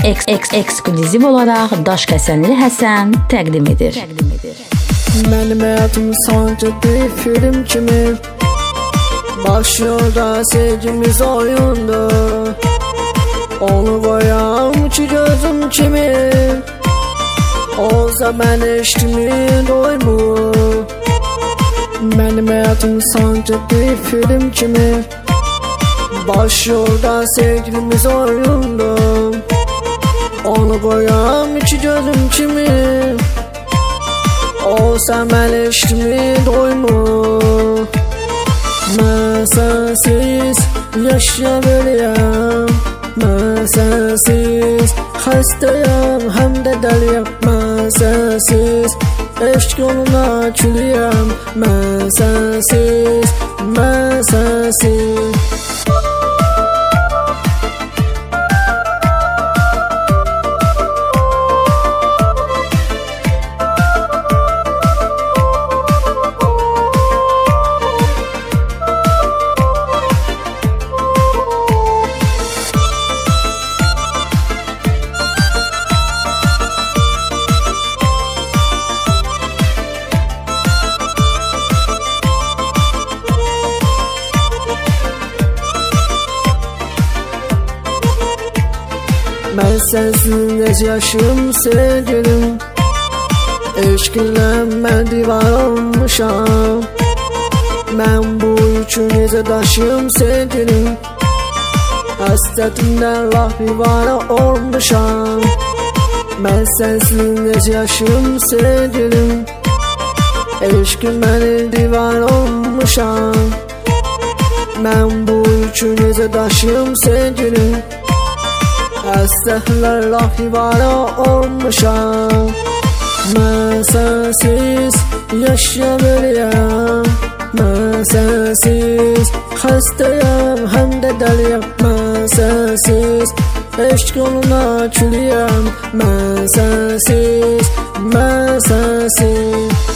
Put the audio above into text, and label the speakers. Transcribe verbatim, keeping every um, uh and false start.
Speaker 1: eks eks ekskluziv olaraq Daşkəsənli Həsən təqdim edir.
Speaker 2: Mənim həyatım sancı bir film kimi, başlıyor sevgimiz oyunda. Onu koyam ki gözüm kimi, olsa ben eşkimin doymu. Mənim həyatım sancı bir film kimi, başlıyor sevgimiz oyunda. Onu koyam ki gözüm kimi, olsa ben eşkimin doymu. Mən sensiz yaşayabilirim, mən sensiz xəstəyəm, həm də dəliyəm. Mən sensiz eşq yoluna külüyəm. Mən sensiz, mən sensiz. Mən sənsiz yaşım sevgilim, eşqinlə mən divar olmuşam. Mən bu üçün necə daşım sevgilim, həsrətimdən laf divara olmuşam. Mən sənsiz yaşım sevgilim, eşqin məni divar olmuşam. Mən bu üçün necə daşım sevgilim, həsrətlər laf divara olmuşam. Mən sənsiz yaşayabilirim, mən sənsiz xəstəyəm, həm də dəliyəm. Mən sənsiz eşq yoluna külüyəm. Mən sənsiz, mən sənsiz.